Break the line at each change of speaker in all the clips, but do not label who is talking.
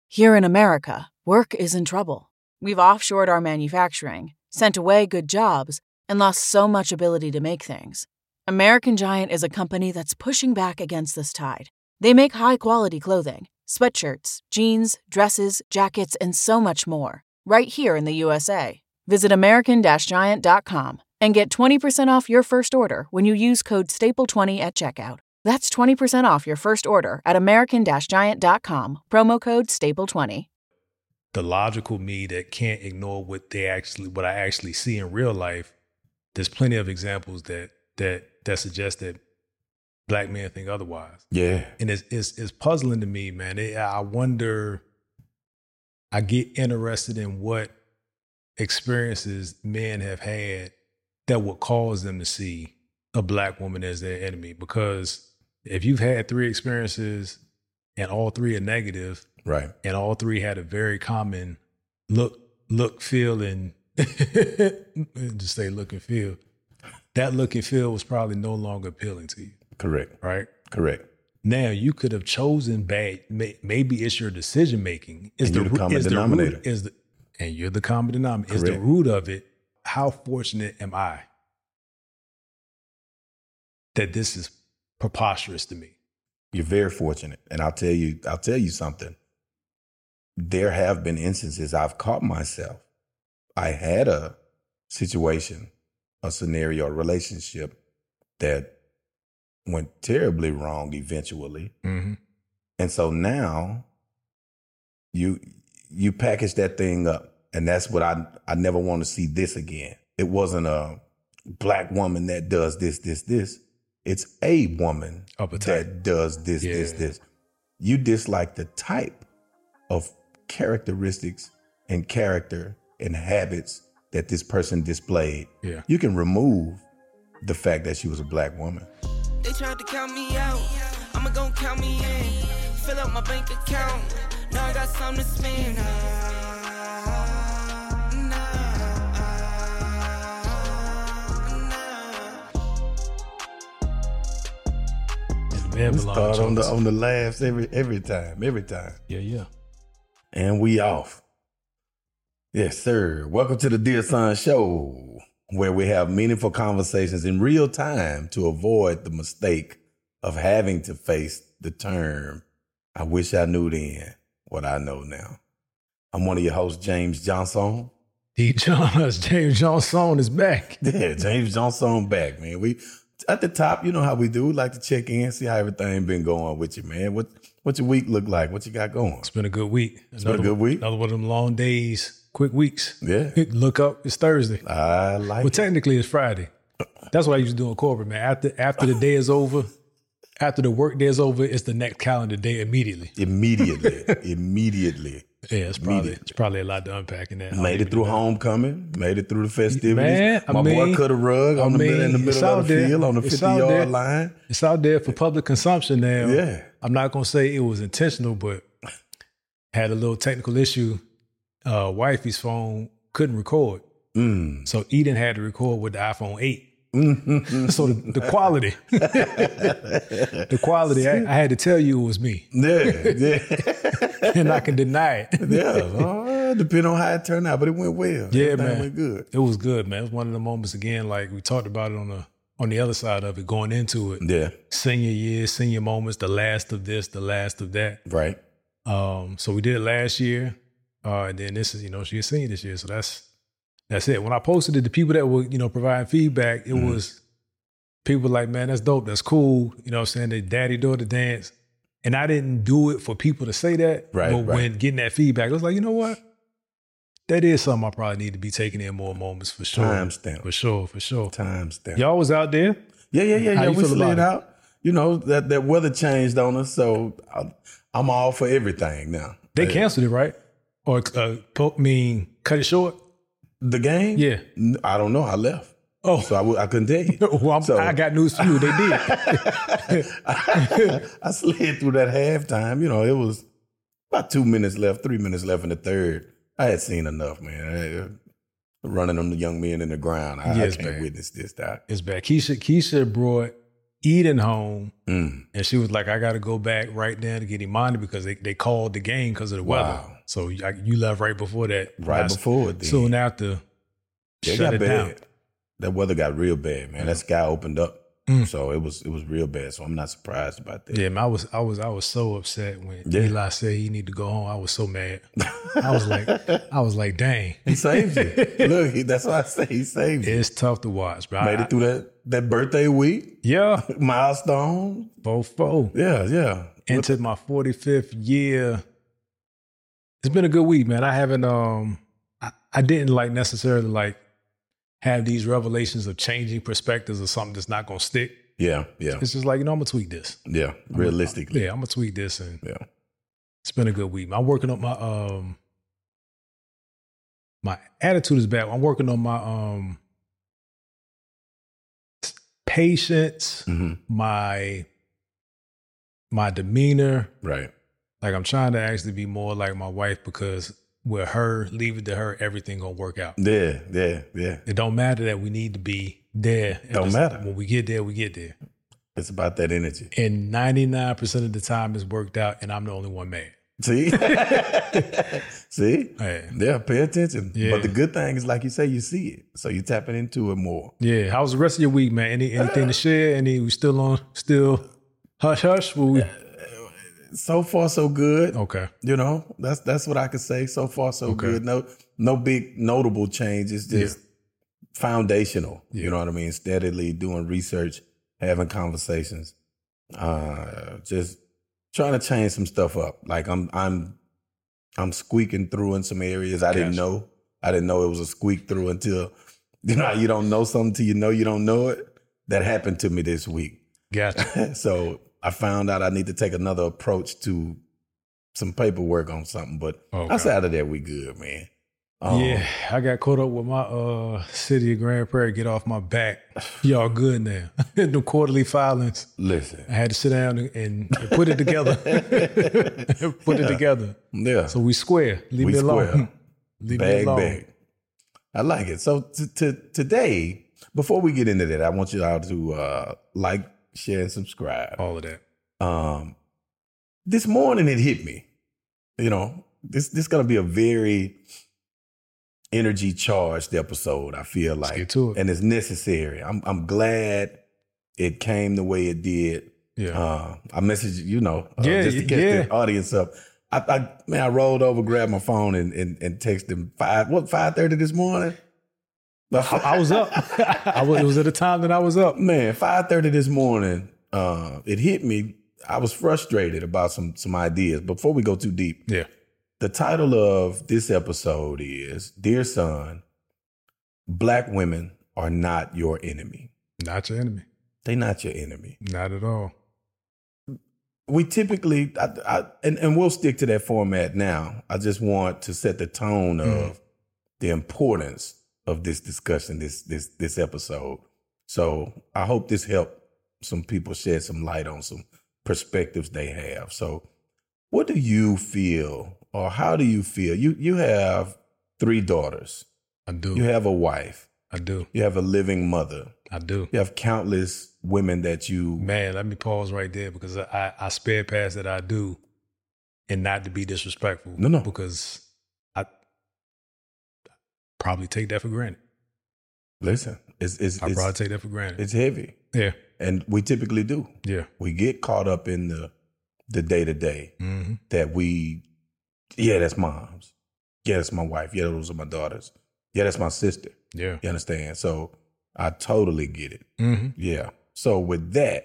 Here in America, work is in trouble. We've offshored our manufacturing, sent away good jobs, and lost so much ability to make things. American Giant is a company that's pushing back against this tide. They make high-quality clothing, sweatshirts, jeans, dresses, jackets, and so much more, right here in the USA. Visit American-Giant.com and get 20% off your first order when you use code STAPLE20 at checkout. That's 20% off your first order at American-Giant.com, promo code STAPLE20.
The logical me that can't ignore what I actually see in real life. There's plenty of examples that suggest that Black men think otherwise.
Yeah.
And it's puzzling to me, man. I wonder, I get interested in what experiences men have had that would cause them to see a Black woman as their enemy. Because if you've had 3 experiences and all 3 are negative,
right,
and all 3 had a very common look, feel, and just say look and feel, that look and feel was probably no longer appealing to you.
Correct.
Right?
Correct.
Now you could have chosen bad. Maybe it's your decision making.
And you're the common denominator.
And you're the common denominator.
Correct.
Is the root of it. How fortunate am I that this is preposterous to me?
You're very fortunate. And I'll tell you something. There have been instances I've caught myself. I had a situation, a scenario, a relationship that went terribly wrong eventually.
Mm-hmm.
And so now you package that thing up. And that's what I never want to see this again. It wasn't a Black woman that does this. It's a woman that does this. You dislike the type of characteristics and character and habits that this person displayed.
Yeah.
You can remove the fact that she was a Black woman.
They tried to count me out. I'ma gon' count me in. Fill up my bank account. Now I got something to spend.
We start on the laughs every time.
Yeah.
And we off. Yes, sir. Welcome to the Dear Son Show, where we have meaningful conversations in real time to avoid the mistake of having to face the term, I wish I knew then what I know now. I'm one of your hosts, James Johnson.
James Johnson is back.
Yeah, James Johnson back, man. We at the top, you know how we do. We like to check in, see how everything been going with you, man. What's your week look like? What you got going?
It's been a good week.
Another
one of them long days, quick weeks.
Yeah.
Look up, it's Thursday.
I like it.
Well, technically it's Friday. That's what I used to do in corporate, man. After the day is over, after the work day is over, it's the next calendar day immediately.
Immediately.
Yeah, it's probably a lot to unpack in that.
Made it through homecoming, made it through the festivities.
Man,
My boy cut a rug in the middle of the field on the 50-yard line.
It's out there for public consumption now.
Yeah.
I'm not going to say it was intentional, but had a little technical issue. Wifey's phone couldn't record. So Eden had to record with the iPhone 8. So the quality, I had to tell you it was me.
Yeah.
And I can deny it.
Yeah, depending on how it turned out, but it went well.
Yeah,
Everything
man.
went good.
It was good, man. It was one of the moments again, like we talked about it on the other side of it, going into it.
Yeah.
Senior years, senior moments, the last of this, the last of that.
Right.
So we did it last year, and then this is, she's a senior this year, so that's it. When I posted it, the people that were, providing feedback, it was people like, man, that's dope, that's cool. You know what I'm saying? The daddy daughter dance. And I didn't do it for people to say that.
Right.
But when getting that feedback, I was like, you know what? That is something I probably need to be taking in more moments for sure.
Timestamp.
For sure.
Timestamp.
Y'all was out there?
Yeah. We slid out. That weather changed on us, so I'm all for everything now.
They canceled it, right? Or cut it short?
The game?
Yeah.
I don't know. I left.
Oh.
So I couldn't tell you.
Well, I got news for you. They did.
I slid through that halftime. It was about 2 minutes left, 3 minutes left in the third. I had seen enough, man. Running on the young men in the ground. I can't witness this.
It's bad. Keisha brought Eden home,
Mm.
and she was like, I got to go back right now to get Imani because they called the game because of the weather.
Wow.
So you left right before that.
Right before it. Then.
Soon after,
It
shut
got
it
bad.
down.
That weather got real bad, man. That sky opened up.
Mm.
So it was real bad. So I'm not surprised about that.
Yeah, man, I was so upset when
Yeah.
Eli said he need to go home. I was so mad. I was like, dang.
He saved you. Look, that's why I say he saved you.
It's tough to watch, bro.
Made it through that birthday week,
Yeah,
milestone.
4-4.
Yeah.
Into my 45th year. It's been a good week, man. I haven't I didn't like necessarily like have these revelations of changing perspectives or something that's not gonna stick.
Yeah.
It's just like, I'm gonna tweak this.
Yeah. Realistically.
I'm gonna tweak this, and
Yeah.
it's been a good week. I'm working on my my attitude is bad. I'm working on my patience,
Mhm.
my demeanor.
Right.
Like, I'm trying to actually be more like my wife, because with her, leave it to her, everything gonna work out.
Yeah.
It don't matter that we need to be there.
Don't matter.
When we get there, we get there.
It's about that energy.
And 99% of the time it's worked out, and I'm the only one mad.
See? See?
Yeah.
Yeah, pay attention.
Yeah.
But the good thing is, like you say, you see it. So you're tapping into it more.
Yeah. How's the rest of your week, man? Anything to share? We still hush hush?
So far, so good.
Okay.
You know, that's what I could say. So far, so
Okay.
good. No big notable changes, just foundational.
Yeah.
You know what I mean? Steadily doing research, having conversations, just trying to change some stuff up. Like I'm squeaking through in some areas I didn't know. I didn't know it was a squeak through until, you know, you don't know something till you don't know it. That happened to me this week.
Gotcha.
So I found out I need to take another approach to some paperwork on something, but
Okay.
outside of that, we good, man.
Yeah, I got caught up with my City of Grand Prairie. Get off my back. Y'all good now. The quarterly filings.
Listen.
I had to sit down and put it together. Put it together.
Yeah.
So we square. Leave
We
me alone.
square.
Leave me alone.
Bag. I like it. So today, before we get into that, I want you all to like, share, and subscribe.
All of that.
This morning it hit me. You know, this gonna be a very energy charged episode, I feel like.
get to it.
And it's necessary. I'm glad it came the way it did.
Yeah.
I messaged you, just to catch
yeah.
the audience up. I rolled over, grabbed my phone and texted him 5:30 this morning?
I was up. It was at a time that I was up.
Man, 5:30 this morning, it hit me. I was frustrated about some ideas. Before we go too deep,
Yeah.
the title of this episode is, Dear Son, Black women are not your enemy.
Not your enemy.
They're not your enemy.
Not at all.
We typically, and we'll stick to that format now. I just want to set the tone of the importance of this discussion, this episode. So I hope this helped some people shed some light on some perspectives they have. So what do you feel, or how do you feel? You have 3 daughters.
I do.
You have a wife.
I do.
You have a living mother.
I do.
You have countless women that you...
Man, let me pause right there, because I sped past that I do, and not to be disrespectful.
No.
Because I probably take that for granted.
Listen,
I probably take that for granted.
it's heavy.
Yeah.
And we typically do.
Yeah.
We get caught up in the day-to-day
Mm-hmm.
that that's mom's. Yeah, that's my wife. Yeah, those are my daughters. Yeah, that's my sister.
Yeah.
You understand? So I totally get it.
Mm-hmm.
Yeah. So with that,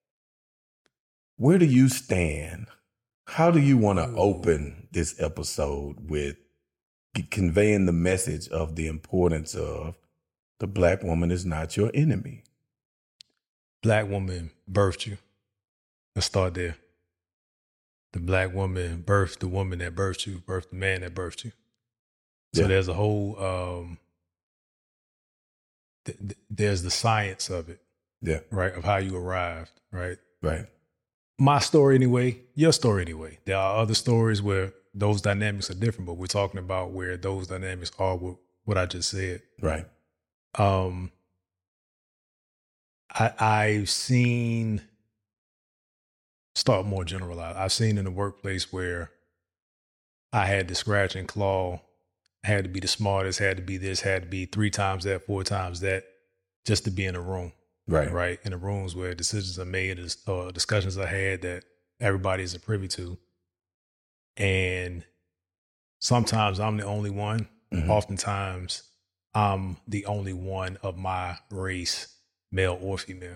where do you stand? How do you want to open this episode with conveying the message of the importance of the Black woman is not your enemy?
Black woman birthed you. Let's start there. The Black woman birthed the woman that birthed you, birthed the man that birthed you. So
Yeah.
there's a whole, there's the science of it,
Yeah.
right? Of how you arrived, right?
Right.
My story anyway, your story anyway. There are other stories where those dynamics are different, but we're talking about where those dynamics are with what I just said.
Right.
I've seen, start more generalized. I've seen in the workplace where I had to scratch and claw, had to be the smartest, had to be this, had to be 3 times that, 4 times that, just to be in a room. Right. In the rooms where decisions are made, discussions are had that everybody isn't privy to. And sometimes I'm the only one. Mm-hmm. Oftentimes I'm the only one of my race, male or female.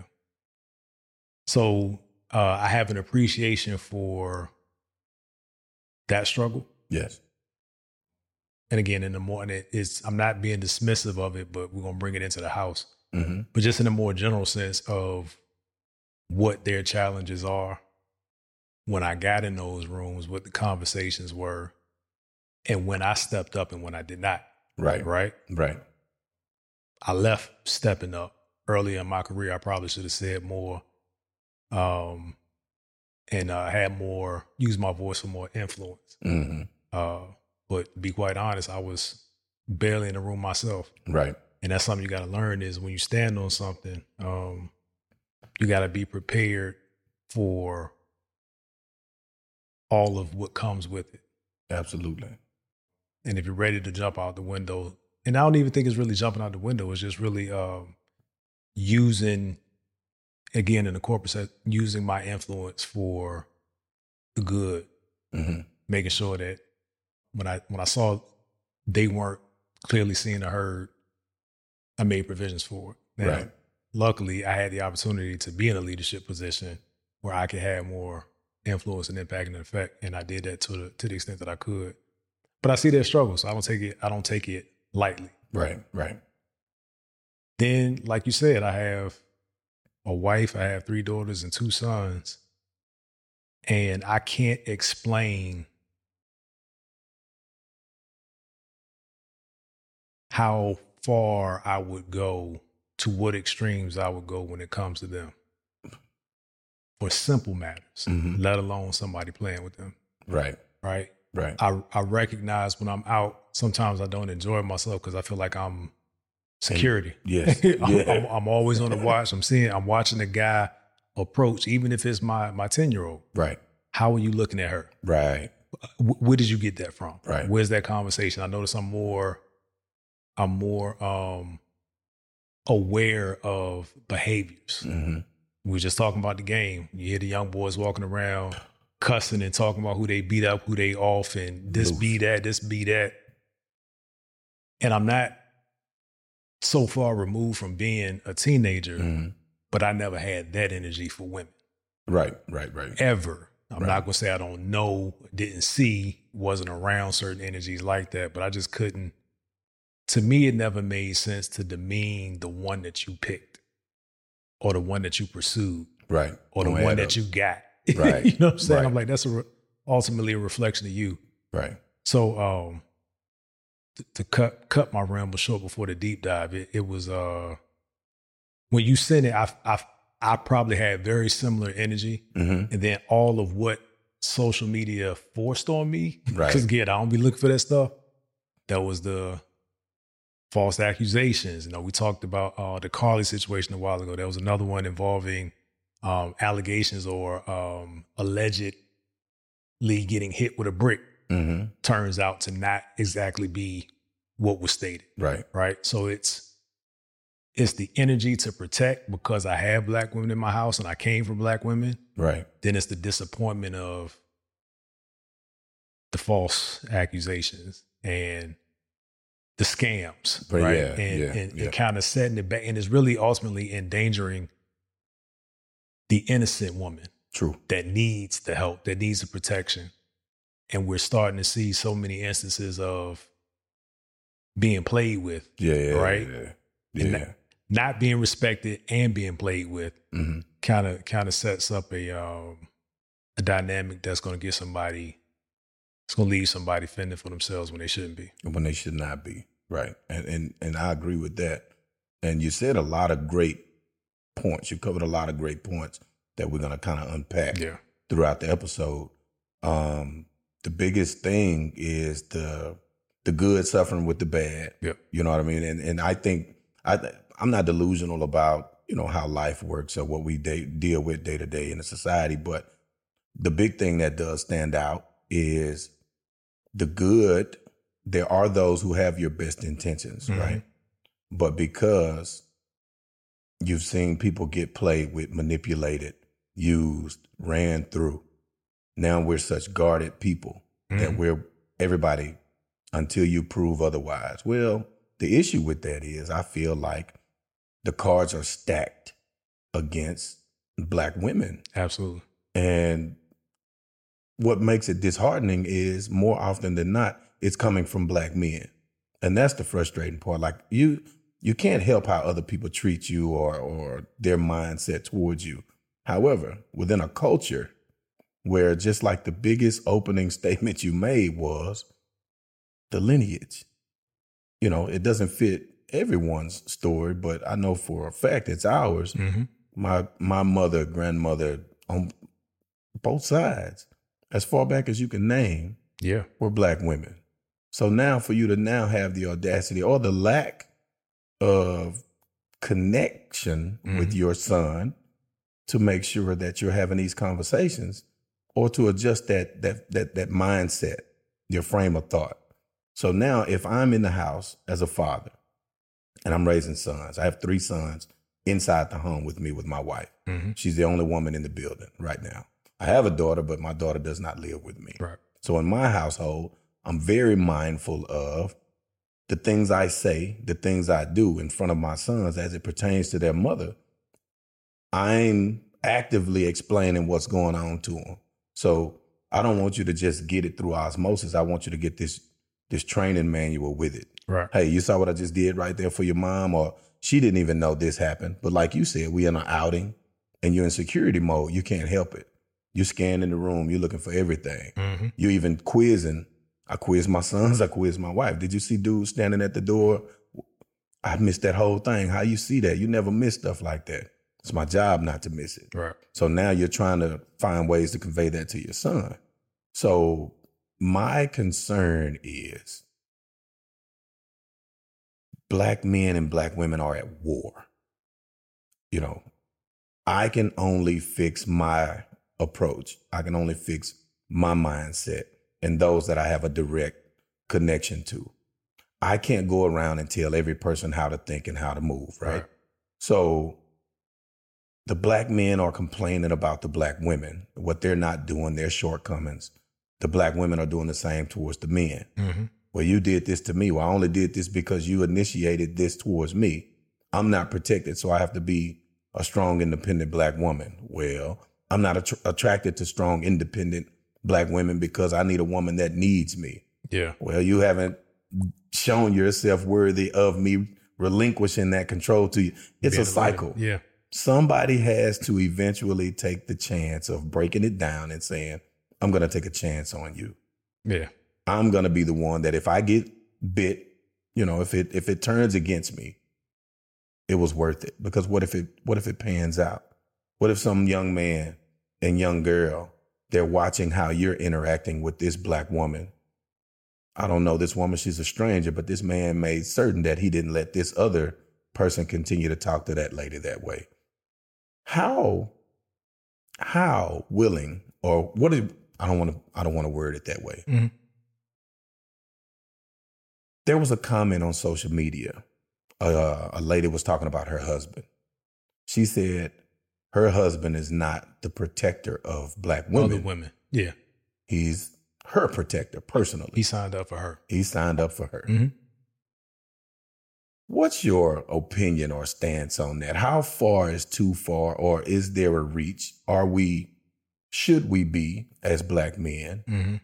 So I have an appreciation for that struggle.
Yes.
And again, in the morning, I'm not being dismissive of it, but we're going to bring it into the house.
Mm-hmm.
But just in a more general sense of what their challenges are, when I got in those rooms, what the conversations were, and when I stepped up and when I did not. Right. I left stepping up early in my career. I probably should have said more, and had more, used my voice for more influence.
Mm-hmm.
But to be quite honest, I was barely in the room myself.
Right.
And that's something you got to learn is when you stand on something, you got to be prepared for all of what comes with it.
Absolutely.
And if you're ready to jump out the window, and I don't even think it's really jumping out the window, it's just really using, again, in the corporate set, using my influence for the good,
mm-hmm.
making sure that when I saw they weren't clearly seen or heard, I made provisions for it. Now,
right.
Luckily, I had the opportunity to be in a leadership position where I could have more influence and impact and effect, and I did that to the extent that I could. But I see their struggles, so I don't take it lightly.
Right.
Then, like you said, I have a wife, I have 3 daughters and 2 sons, and I can't explain how far I would go, to what extremes I would go when it comes to them for simple matters,
mm-hmm.
let alone somebody playing with them.
Right.
I recognize when I'm out, sometimes I don't enjoy myself because I feel like I'm security.
Yes.
I'm always on the watch. I'm watching a guy approach, even if it's my 10-year-old.
Right.
How are you looking at her?
Right.
Where did you get that from?
Right.
Where's that conversation? I notice I'm more aware of behaviors.
Mm-hmm.
We were just talking about the game. You hear the young boys walking around cussing and talking about who they beat up, who they off, and this be that. And I'm not so far removed from being a teenager,
mm-hmm.
but I never had that energy for women.
Right.
Ever. I'm not going to say I don't know, didn't see, wasn't around certain energies like that, but I just couldn't. To me, it never made sense to demean the one that you picked or the one that you pursued.
Right.
Or the one that you got.
Right.
You know what I'm saying?
Right.
I'm like, that's ultimately a reflection of you.
Right.
So to cut my ramble short before the deep dive, it was when you sent it, I probably had very similar energy.
Mm-hmm.
And then all of what social media forced on me,
right.
Because again, I don't be looking for that stuff. That was the false accusations. You know, we talked about the Carly situation a while ago. There was another one involving allegations or allegedly getting hit with a brick.
Mm-hmm.
Turns out to not exactly be what was stated. Right. So it's the energy to protect because I have Black women in my house and I came from Black women.
Right.
Then it's the disappointment of the false accusations and the scams,
but
right?
And
kind of setting it back. And it's really ultimately endangering the innocent woman.
True.
That needs the help, that needs the protection. And we're starting to see so many instances of being played with. Right?
Yeah.
Not being respected and being played with.
Mm-hmm.
Kind of sets up a dynamic that's going to get somebody. It's going to leave somebody fending for themselves when they shouldn't be.
When they should not be. Right. And I agree with that. And you said a lot of great points. You covered a lot of great points that we're going to kind of unpack throughout the episode. The biggest thing is the good suffering with the bad.
Yep.
You know what I mean? And I think I'm not delusional about how life works or what we deal with day to day in the society. But the big thing that does stand out is the good. There are those who have your best intentions, right? But because you've seen people get played with, manipulated, used, ran through, now we're such guarded people that we're everybody until you prove otherwise. Well, the issue with that is I feel like the cards are stacked against Black women.
Absolutely.
And what makes it disheartening is more often than not, it's coming from Black men. And that's the frustrating part. Like you can't help how other people treat you or their mindset towards you. However, within a culture where just like the biggest opening statement you made was the lineage, it doesn't fit everyone's story, but I know for a fact it's ours. My mother, grandmother on both sides, as far back as you can name, were Black women. So now for you to now have the audacity or the lack of connection with your son to make sure that you're having these conversations or to adjust that mindset, your frame of thought. So now if I'm in the house as a father and I'm raising sons, I have 3 sons inside the home with me with my wife. She's the only woman in the building right now. I have a daughter, but my daughter does not live with me.
Right.
So in my household, I'm very mindful of the things I say, the things I do in front of my sons as it pertains to their mother. I'm actively explaining what's going on to them. So I don't want you to just get it through osmosis. I want you to get this training manual with it.
Right.
Hey, you saw what I just did right there for your mom, or she didn't even know this happened. But like you said, we in an outing and you're in security mode. You can't help it. You're scanning the room. You're looking for everything. You're even quizzing. I quiz my sons. I quiz my wife. Did you see dude standing at the door? I missed that whole thing. How you see that? You never miss stuff like that. It's my job not to miss it.
Right.
So now you're trying to find ways to convey that to your son. So my concern is Black men and Black women are at war. I can only fix my approach. I can only fix my mindset and those that I have a direct connection to. I can't go around and tell every person how to think and how to move, right? So the Black men are complaining about the Black women, what they're not doing, their shortcomings. The Black women are doing the same towards the men. Well, you did this to me. Well, I only did this because you initiated this towards me. I'm not protected, so I have to be a strong, independent Black woman. Well, I'm not attracted to strong, independent Black women because I need a woman that needs me.
Yeah.
Well, you haven't shown yourself worthy of me relinquishing that control to you. It's a cycle.
Yeah.
Somebody has to eventually take the chance of breaking it down and saying, I'm going to take a chance on you.
Yeah.
I'm going to be the one that if I get bit, if it turns against me, it was worth it. Because what if it pans out? What if some young man and young girl, they're watching how you're interacting with this Black woman? I don't know this woman, she's a stranger, but this man made certain that he didn't let this other person continue to talk to that lady that way. How willing, or what is, I don't want to word it that way. There was a comment on social media. A lady was talking about her husband. She said her husband is not the protector of Black women.
Other women. Yeah.
He's her protector personally.
He signed up for her.
He signed up for her. What's your opinion or stance on that? How far is too far, or is there a reach? Should we be, as Black men,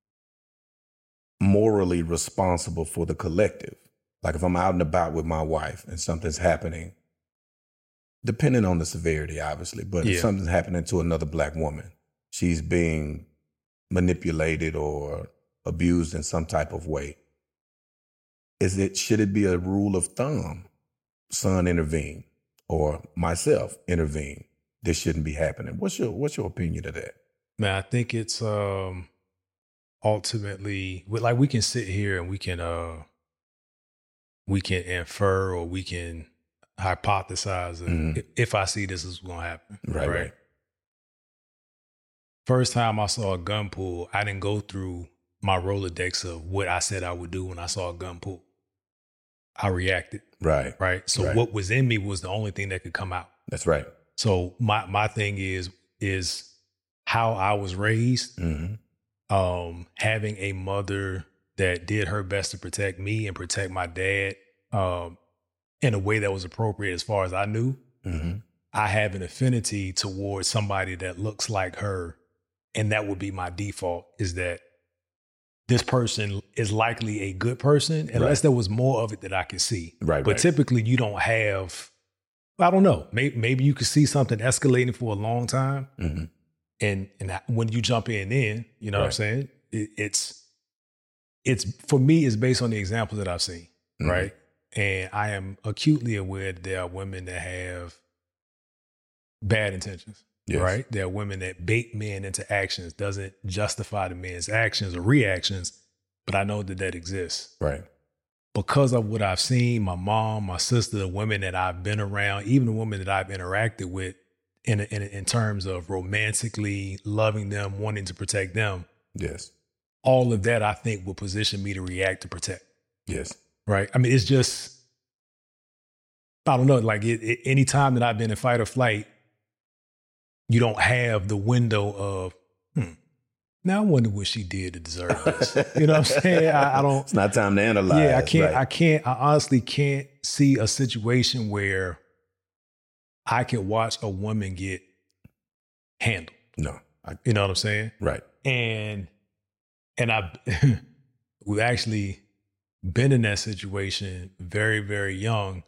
morally responsible for the collective? Like if I'm out and about with my wife and something's happening, depending on the severity, obviously, but if something's happening to another Black woman, she's being manipulated or abused in some type of way, should it be a rule of thumb? Son, intervene, or myself, intervene. This shouldn't be happening. What's your opinion of that?
Man, I think it's ultimately, like, we can sit here and we can infer, or we can hypothesize if I see this is going to happen.
Right.
First time I saw a gun pull, I didn't go through my Rolodex of what I said I would do when I saw a gun pull. I reacted. Right. So what was in me was the only thing that could come out.
That's right.
So my thing is how I was raised, having a mother that did her best to protect me and protect my dad in a way that was appropriate as far as I knew. I have an affinity towards somebody that looks like her. And that would be my default, is that this person is likely a good person unless there was more of it that I could see. But typically you don't have, I don't know, maybe you could see something escalating for a long time. And when you jump in, you know what I'm saying? It's for me, it's based on the examples that I've seen. Right. And I am acutely aware that there are women that have bad intentions. Right. There are women that bait men into actions, doesn't justify the men's actions or reactions, but I know that exists.
Right.
Because of what I've seen, my mom, my sister, the women that I've been around, even the women that I've interacted with in terms of romantically loving them, wanting to protect them.
Yes.
All of that, I think, will position me to react to protect.
Yes.
Right. I mean, it's just, I don't know, like any time that I've been in fight or flight, you don't have the window of, now I wonder what she did to deserve this. You know what I'm saying? I don't.
It's not time to analyze.
Yeah, I honestly can't see a situation where I can watch a woman get handled.
No.
You know what I'm saying?
Right.
And we've actually been in that situation very, very young.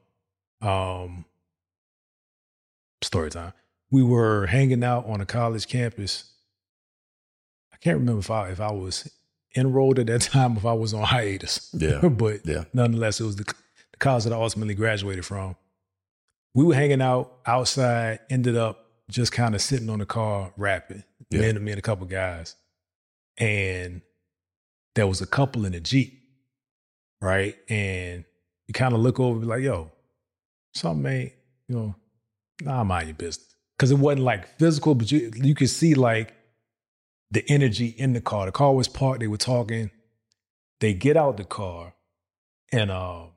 Story time. We were hanging out on a college campus. I can't remember if I was enrolled at that time, if I was on hiatus.
Yeah.
But nonetheless, it was the college that I ultimately graduated from. We were hanging out outside, ended up just kind of sitting on the car rapping, me and a couple guys. And there was a couple in a Jeep, right? And you kind of look over and be like, yo, something ain't, mind your business. Because it wasn't like physical, but you could see like the energy in the car. The car was parked. They were talking. They get out the car and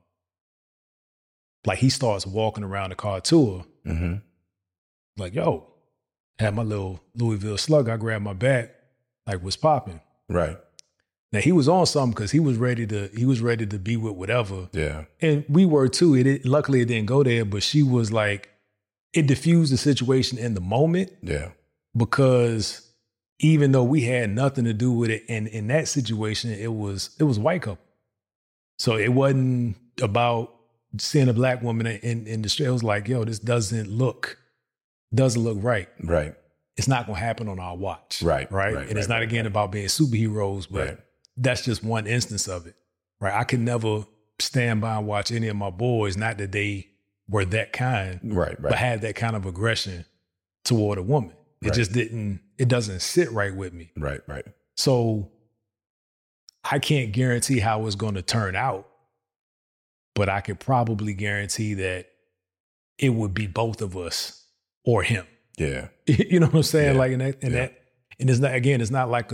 like he starts walking around the car to her. Like, yo, had my little Louisville Slug. I grabbed my bag. Like, what's popping?
Right.
Now he was on something because he was ready to be with whatever.
Yeah.
And we were too. Luckily it didn't go there, but she was like, it diffused the situation in the moment.
Yeah.
Because even though we had nothing to do with it, and in that situation, it was white couple. So it wasn't about seeing a black woman in the street. It was like, yo, this doesn't look right.
Right.
It's not going to happen on our watch.
Right.
And it's not about being superheroes, but that's just one instance of it. Right. I could never stand by and watch any of my boys, not that they were that kind, but had that kind of aggression toward a woman. It just it doesn't sit right with me.
Right.
So I can't guarantee how it's going to turn out, but I could probably guarantee that it would be both of us or him.
Yeah.
You know what I'm saying?
Yeah.
Like, and it's not, again, it's not like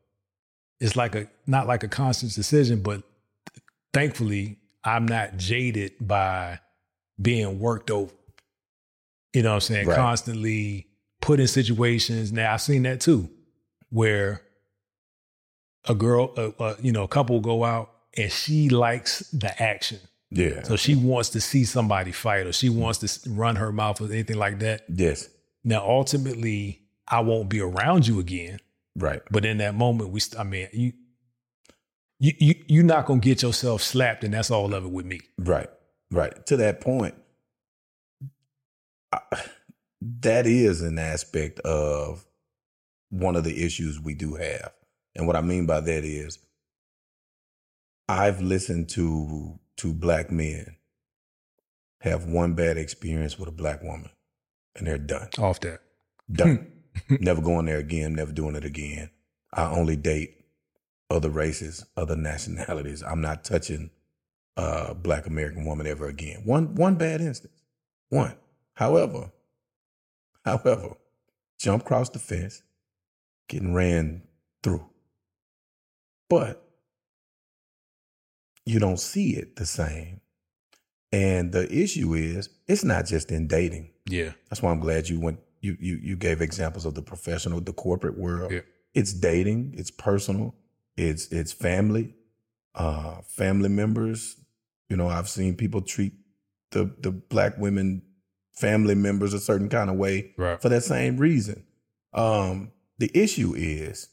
not like a conscious decision, but thankfully I'm not jaded by being worked over. You know what I'm saying?
Right.
Constantly put in situations. Now I've seen that too, where a girl, a couple will go out and she likes the action.
Yeah.
So she wants to see somebody fight, or she wants to run her mouth or anything like that.
Yes.
Now, ultimately, I won't be around you again.
Right.
But in that moment, you're not going to get yourself slapped, and that's all of it with me.
Right. To that point, that is an aspect of one of the issues we do have. And what I mean by that is I've listened to black men have one bad experience with a black woman and they're done.
Off that.
Done. Never going there again, never doing it again. I only date other races, other nationalities. I'm not touching a black American woman ever again. One bad instance. One. However, jump across the fence, getting ran through. But you don't see it the same. And the issue is, it's not just in dating.
Yeah.
That's why I'm glad you gave examples of the professional, the corporate world.
Yeah.
It's dating, it's personal, it's family, family members. You know, I've seen people treat the black women family members a certain kind of way for that same reason. The issue is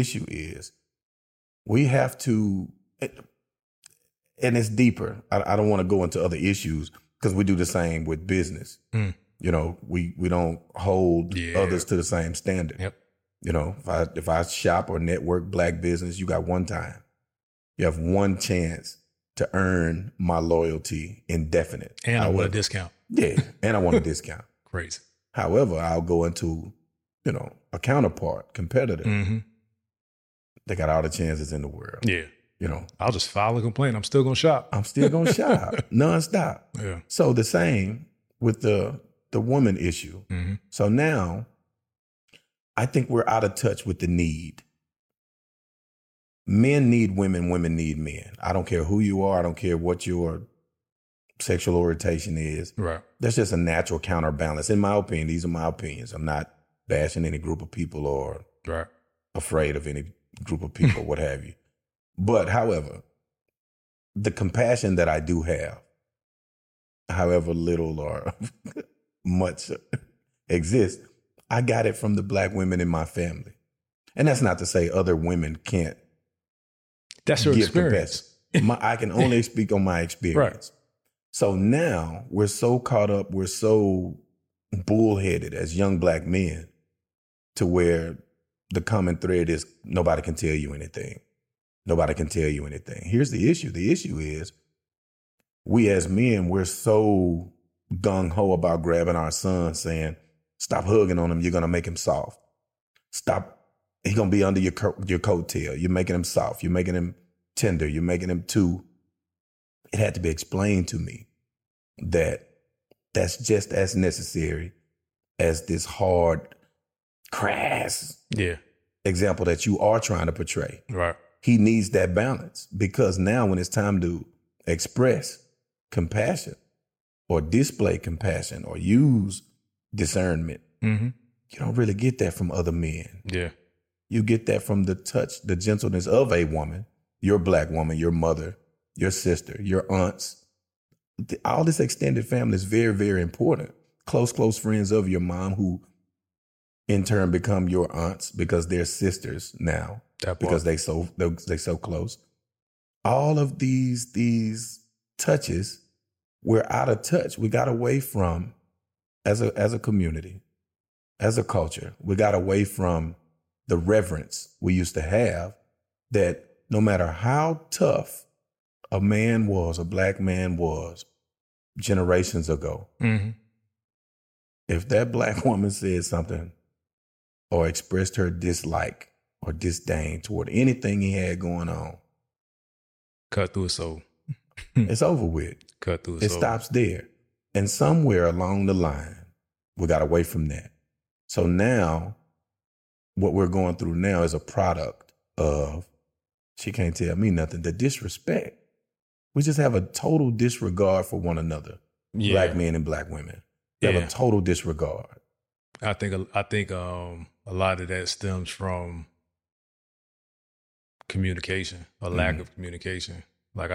we have to, and it's deeper. I don't want to go into other issues because we do the same with business. You know, we don't hold others to the same standard.
Yep.
You know, if I shop or network black business, you got one time. You have one chance to earn my loyalty indefinite.
And I want a discount.
Yeah, and I want a discount.
Crazy.
However, I'll go into, you know, a counterpart, competitor.
Mm-hmm.
They got all the chances in the world.
Yeah.
You know,
I'll just file a complaint. I'm still going to shop.
I'm still going to shop nonstop.
Yeah.
So the same with the woman issue.
Mm-hmm.
So now I think we're out of touch with the need. Men need women, women need men. I don't care who you are. I don't care what your sexual orientation is.
Right.
That's just a natural counterbalance. In my opinion, these are my opinions. I'm not bashing any group of people or afraid of any group of people, what have you. But however, the compassion that I do have, however little or much exists, I got it from the black women in my family. And that's not to say other women can't.
That's your experience.
I can only speak on my experience. Right. So now we're so caught up, we're so bullheaded as young black men to where the common thread is nobody can tell you anything. Nobody can tell you anything. Here's the issue. The issue is we as men, we're so gung-ho about grabbing our son saying, stop hugging on him. You're going to make him soft. Stop. He's going to be under your coattail. You're making him soft. You're making him tender. You're making him too. It had to be explained to me that that's just as necessary as this hard, crass example that you are trying to portray.
Right.
He needs that balance because now when it's time to express compassion or display compassion or use discernment, you don't really get that from other men.
Yeah.
You get that from the touch, the gentleness of a woman, your black woman, your mother, your sister, your aunts. All this extended family is very, very important. Close friends of your mom who in turn become your aunts because they're sisters now because they so close. All of these touches, we're out of touch. We got away from, as a community, as a culture, we got away from the reverence we used to have that no matter how tough a man was, a black man was generations ago, if that black woman said something or expressed her dislike or disdain toward anything he had going on,
cut through his soul.
It's over with.
Cut through his soul.
It stops there. And somewhere along the line, we got away from that. So now, what we're going through now is a product of, she can't tell me nothing, the disrespect. We just have a total disregard for one another, black men and black women. We have a total disregard.
I think a lot of that stems from communication, a lack of communication. Like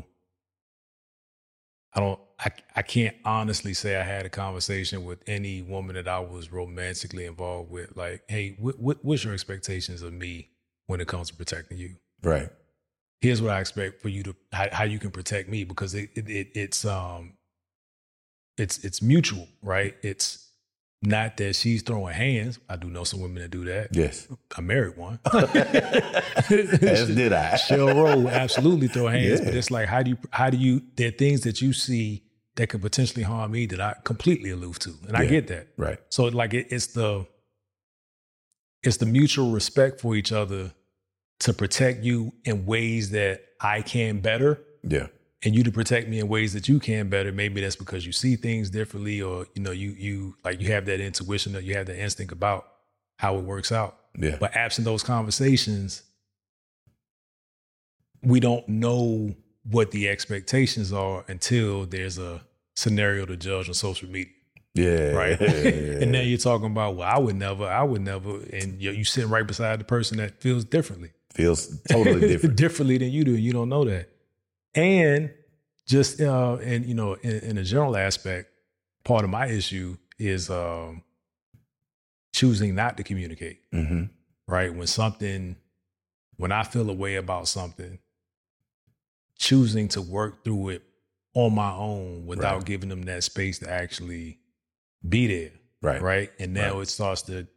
I can't honestly say I had a conversation with any woman that I was romantically involved with. Like, hey, what's your expectations of me when it comes to protecting you?
Right.
Here's what I expect for you to, how you can protect me, because it's mutual, right? It's not that she's throwing hands. I do know some women that do that.
Yes.
I married one.
As did I.
She'll roll, absolutely throw hands. But it's like, how do you, there are things that you see that could potentially harm me that I completely aloof to. And I get that.
Right.
So like it's the mutual respect for each other to protect you in ways that I can better.
Yeah.
and you to protect me in ways that you can better. Maybe that's because you see things differently, or you have that intuition, or you have that instinct about how it works out.
Yeah.
But absent those conversations, we don't know what the expectations are until there's a scenario to judge on social media.
Yeah.
Right. And then you're talking about, well, I would never. And you sitting right beside the person that feels differently.
Feels totally different.
Differently than you do. You don't know that. And just, in a general aspect, part of my issue is choosing not to communicate.
Mm-hmm.
Right. When I feel a way about something, choosing to work through it on my own without giving them that space to actually be there.
Right.
Right. And now it starts to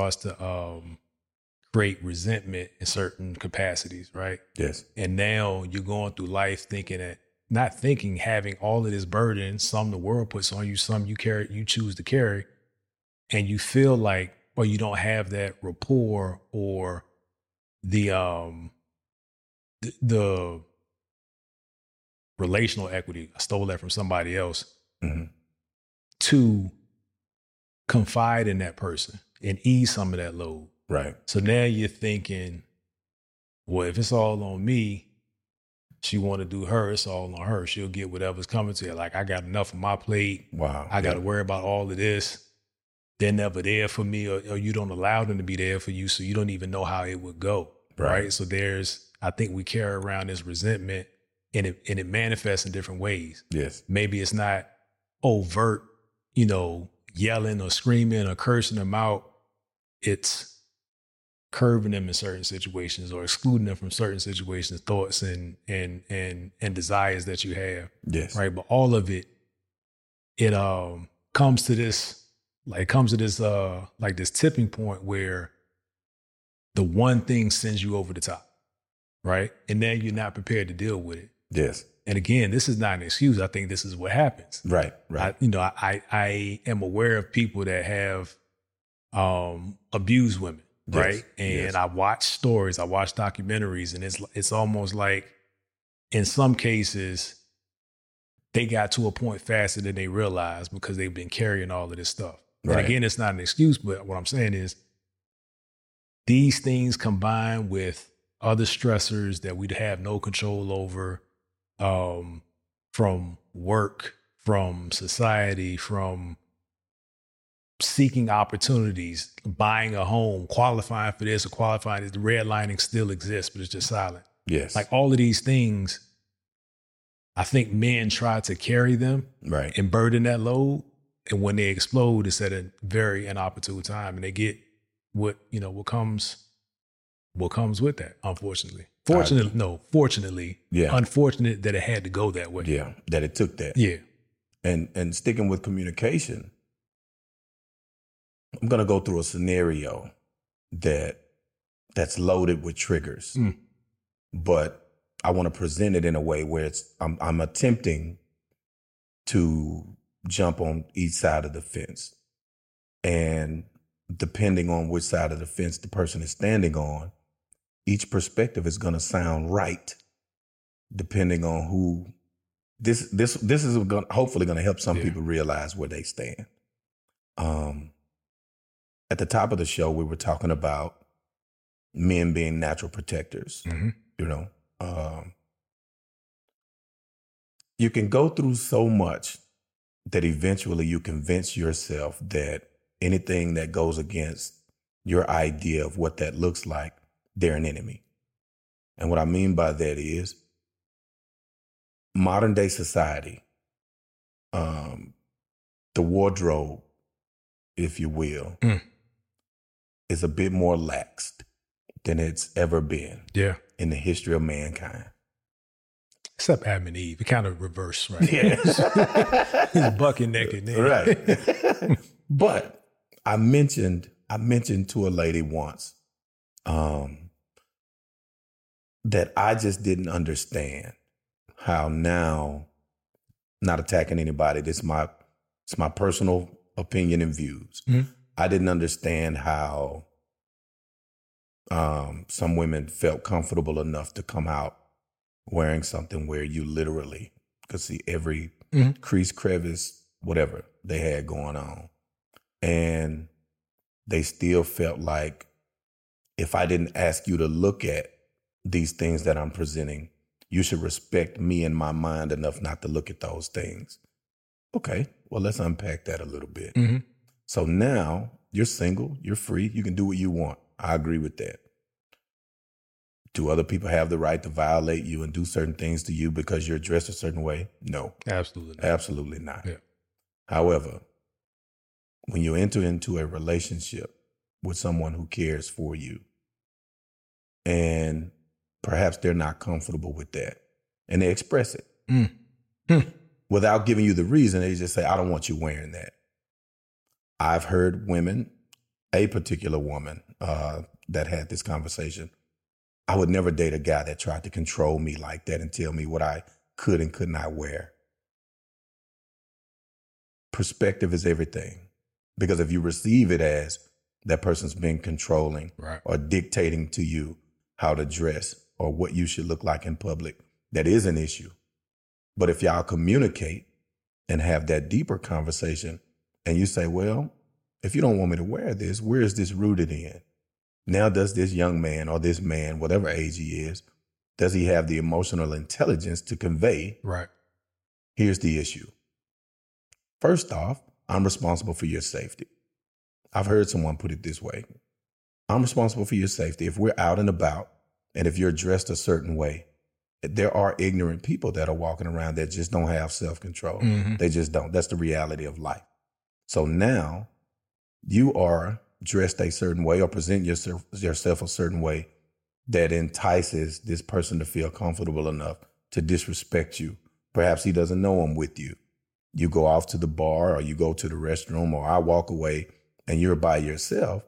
create resentment in certain capacities. Right.
Yes.
And now you're going through life having all of this burden, some the world puts on you, some you choose to carry. And you feel like, or you don't have that rapport or the relational equity. I stole that from somebody else.
Mm-hmm.
To confide in that person and ease some of that load.
Right.
So now you're thinking, well, if it's all on me, she want to do her, it's all on her. She'll get whatever's coming to her. Like, I got enough on my plate.
Wow.
I got to worry about all of this. They're never there for me, or you don't allow them to be there for you, so you don't even know how it would go. Right. So I think we carry around this resentment, and it manifests in different ways.
Yes.
Maybe it's not overt, yelling or screaming or cursing them out. It's curving them in certain situations or excluding them from certain situations, thoughts and desires that you have.
Yes.
Right. But all of it comes to this this tipping point where the one thing sends you over the top. Right. And then you're not prepared to deal with it.
Yes.
And again, this is not an excuse. I think this is what happens.
Right.
I am aware of people that have abused women. Right. And I watch stories, I watch documentaries, and it's almost like in some cases they got to a point faster than they realized because they've been carrying all of this stuff.
Right.
And again, it's not an excuse, but what I'm saying is these things combined with other stressors that we'd have no control over, from work, from society, from seeking opportunities, buying a home, qualifying for this or qualifying this. The redlining still exists, but it's just silent.
Yes.
Like all of these things, I think men try to carry them and burden that load. And when they explode, it's at a very inopportune time, and they get what comes with that, unfortunately. Fortunately.
Yeah.
Unfortunate that it had to go that way.
Yeah. That it took that.
Yeah.
And sticking with communication, I'm going to go through a scenario that's loaded with triggers, but I want to present it in a way where I'm attempting to jump on each side of the fence. And depending on which side of the fence the person is standing on, each perspective is going to sound right, depending on who. This is hopefully going to help some people realize where they stand. At the top of the show, we were talking about men being natural protectors. Mm-hmm. You can go through so much that eventually you convince yourself that anything that goes against your idea of what that looks like, they're an enemy. And what I mean by that is modern day society, the wardrobe, if you will, is a bit more laxed than it's ever been in the history of mankind.
Except Adam and Eve. It kind of reversed, right?
Yes.
He's bucking naked.
Right. But I mentioned to a lady once that I just didn't understand how now, not attacking anybody, it's my personal opinion and views. Mm-hmm. I didn't understand how some women felt comfortable enough to come out wearing something where you literally could see every crease, crevice, whatever they had going on. And they still felt like if I didn't ask you to look at these things that I'm presenting, you should respect me in my mind enough not to look at those things. Okay, well, let's unpack that a little bit. So now you're single, you're free, you can do what you want. I agree with that. Do other people have the right to violate you and do certain things to you because you're dressed a certain way? No.
Absolutely not.
Absolutely not.
Yeah.
However, when you enter into a relationship with someone who cares for you, and perhaps they're not comfortable with that, and they express it without giving you the reason, they just say, I don't want you wearing that. I've heard women, a particular woman that had this conversation, I would never date a guy that tried to control me like that and tell me what I could and could not wear. Perspective is everything. Because if you receive it as that person's being controlling or dictating to you how to dress or what you should look like in public, that is an issue. But if y'all communicate and have that deeper conversation and you say, well, if you don't want me to wear this, where is this rooted in? Now, does this young man or this man, whatever age he is, does he have the emotional intelligence to convey?
Right.
Here's the issue. First off, I'm responsible for your safety. I've heard someone put it this way. I'm responsible for your safety. If we're out and about and if you're dressed a certain way, there are ignorant people that are walking around that just don't have self-control. They just don't. That's the reality of life. So now you are dressed a certain way or present yourself a certain way that entices this person to feel comfortable enough to disrespect you. Perhaps he doesn't know I'm with you. You go off to the bar or you go to the restroom or I walk away and you're by yourself.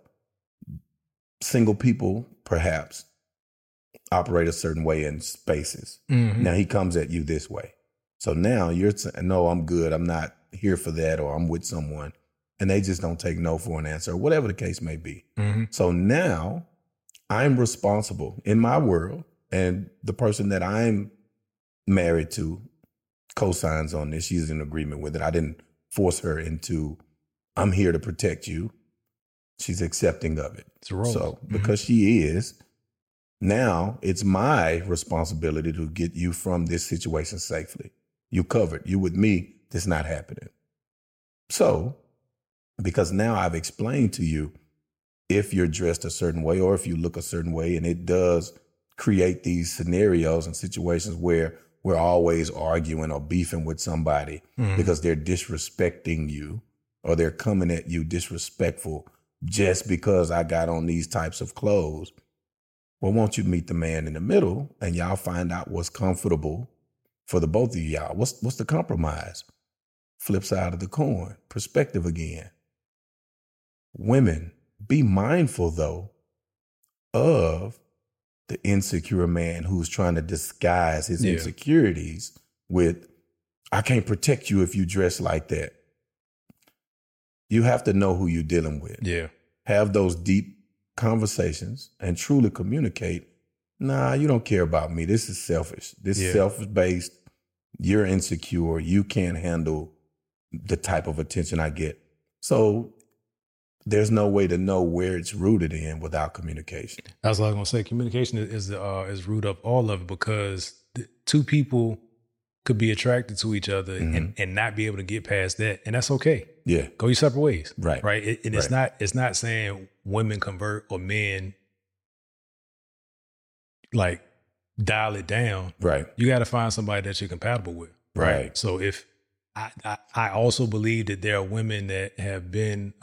Single people, perhaps, operate a certain way in spaces. Now he comes at you this way. So now you're saying, no, I'm good. I'm not here for that, or I'm with someone. And they just don't take no for an answer, or whatever the case may be. So now I'm responsible in my world, and the person that I'm married to co-signs on this. She's in agreement with it. I didn't force her into, I'm here to protect you. She's accepting of it.
It's a role.
So because she is, now it's my responsibility to get you from this situation safely. You covered. You with me. This not happening. So, because now I've explained to you, if you're dressed a certain way or if you look a certain way, and it does create these scenarios and situations where we're always arguing or beefing with somebody because they're disrespecting you or they're coming at you disrespectful just because I got on these types of clothes. Well, won't you meet the man in the middle and y'all find out what's comfortable for the both of y'all? What's the compromise? Flip side of the coin, perspective again. Women, be mindful though of the insecure man who's trying to disguise his insecurities with, I can't protect you if you dress like that. You have to know who you're dealing with.
Yeah.
Have those deep conversations and truly communicate. Nah, you don't care about me. This is selfish. This is selfish-based. You're insecure. You can't handle the type of attention I get. So there's no way to know where it's rooted in without communication.
That's what I was going to say. Communication is root of all of it, because two people could be attracted to each other and not be able to get past that. And that's okay.
Yeah.
Go your separate ways.
Right.
Right. And it's not saying women convert or men like dial it down.
Right.
You got to find somebody that you're compatible with.
Right.
So if I also believe that there are women that have been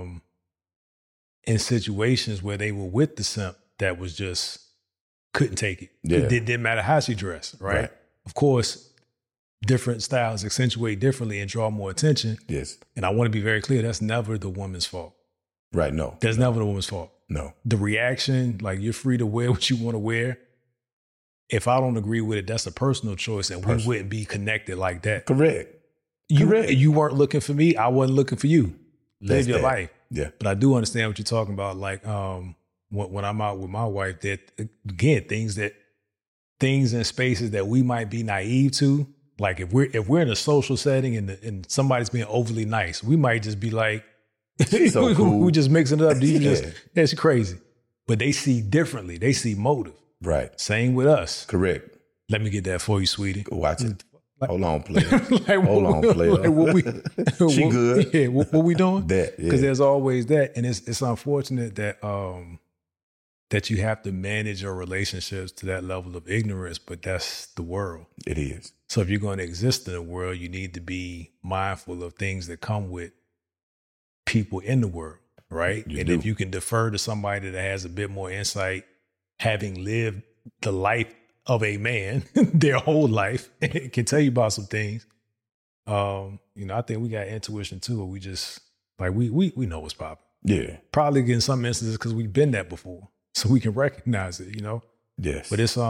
in situations where they were with the simp that was just couldn't take it.
Yeah.
It didn't matter how she dressed. Right. Of course, different styles accentuate differently and draw more attention.
Yes.
And I want to be very clear, that's never the woman's fault.
Right. No.
That's never the woman's fault.
No.
The reaction, like, you're free to wear what you want to wear. If I don't agree with it, that's a personal choice, and we wouldn't be connected like that.
Correct.
You weren't looking for me. I wasn't looking for you. Live your life.
Yeah.
But I do understand what you're talking about. Like when I'm out with my wife, that again, things that things in spaces that we might be naive to. Like if we're in a social setting and somebody's being overly nice, we might just be like,
so cool.
we just mixing it up. That's crazy. But they see differently. They see motive.
Right.
Same with us.
Correct.
Let me get that for you, sweetie.
Watch it. Hold on, player.
Like,
Hold on, player.
Like what we,
She good.
Yeah, what we doing?
That,
Because
yeah.
there's always that. And it's unfortunate that that you have to manage your relationships to that level of ignorance, but that's the world.
It is.
So if you're going to exist in the world, you need to be mindful of things that come with people in the world, right?
You
and
do.
if you can defer to somebody that has a bit more insight, having lived the life of a man their whole life, can tell you about some things. I think we got intuition too. We just like we know what's popping.
Yeah.
Probably in some instances because we've been that before, so we can recognize it.
Yes.
But it's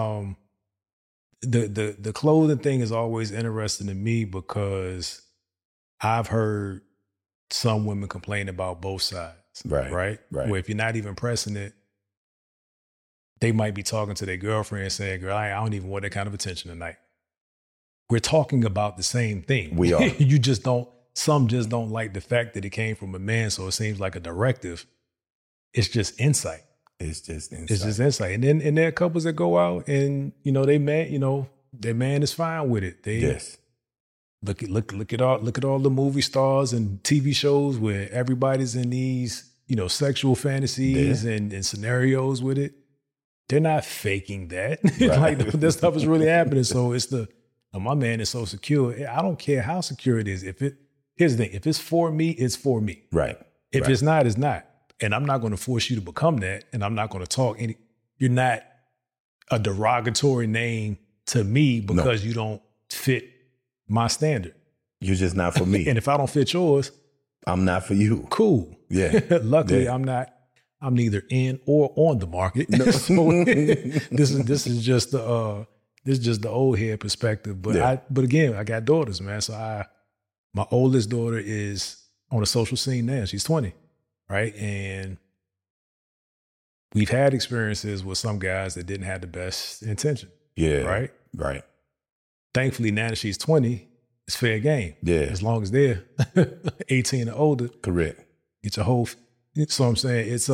the clothing thing is always interesting to me because I've heard some women complain about both sides. Right. Where if you're not even pressing it, they might be talking to their girlfriend saying, girl, I don't even want that kind of attention tonight. We're talking about the same thing.
We are.
Some just don't like the fact that it came from a man. So it seems like a directive. It's just insight.
It's just insight.
It's just insight. And there are couples that go out and, their man is fine with it.
Yes.
Look at all the movie stars and TV shows where everybody's in these, sexual fantasies and scenarios with it. They're not faking that.
Right.
Like that stuff is really happening. So it's my man is so secure. I don't care how secure it is. Here's the thing. If it's for me, it's for me.
Right.
If it's not, it's not. And I'm not going to force you to become that. And I'm not going to talk you're not a derogatory name to me because you don't fit my standard.
You're just not for me.
And if I don't fit yours,
I'm not for you.
cool.
Yeah.
Luckily,
Yeah.
I'm neither in or on the market.
No.
So this is just the old head perspective. But
Yeah.
but again, I got daughters, man. So my oldest daughter is on the social scene now. She's 20, right? And we've had experiences with some guys that didn't have the best intention.
Yeah.
Right?
Right.
Thankfully, now that she's 20, it's fair game.
Yeah.
As long as they're 18 or older,
Correct.
get your whole. So I'm saying it's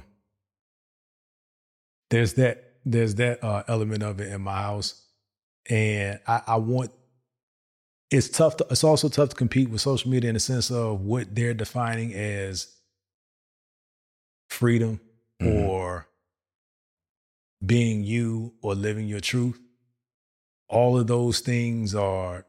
there's that element of it in my house, and I want. It's tough. It's also tough to compete with social media in the sense of what they're defining as freedom or being you or living your truth. All of those things are